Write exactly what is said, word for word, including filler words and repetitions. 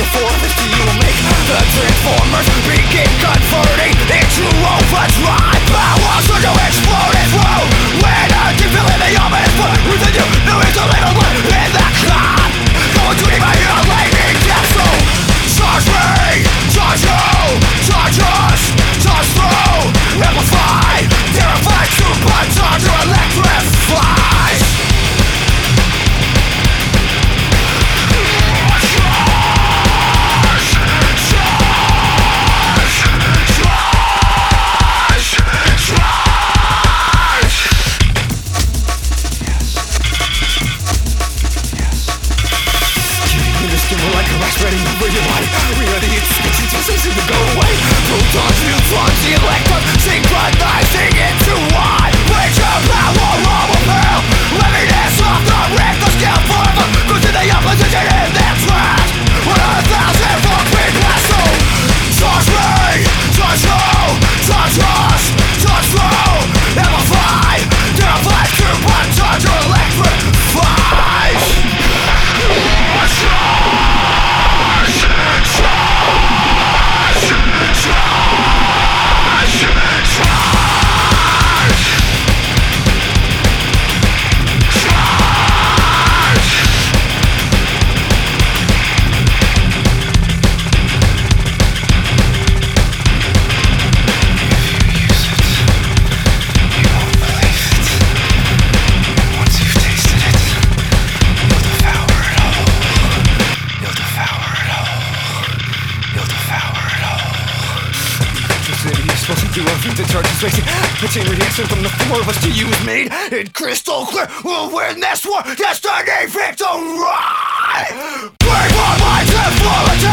before fifty you will make the Transformers begin converting into overdrive power, so you explode it through. When a deep feeling the ominous foot within you, there is a little blood in the cloud. Going to leave my ear lightning capsule. Charge me, charge you, charge us, charge through, amplify, terrify, supercharger, electrify. Spreading over your body, reality extensions are ceasing to go away. Protons, neutrons, the electrons synchronizing into one. Reach your power of a pill. Heaviness of the Richter scale forever goes to the opposition in their tracks. One of a thousand for quick vessel. Charge me, charge you, charge us, charge through, amplify, terrify, supercharger, electrify. The charge is racing. The chain reaction from the four of us to you is made it crystal clear. We'll win this war. Destiny victory. Break our minds and fall into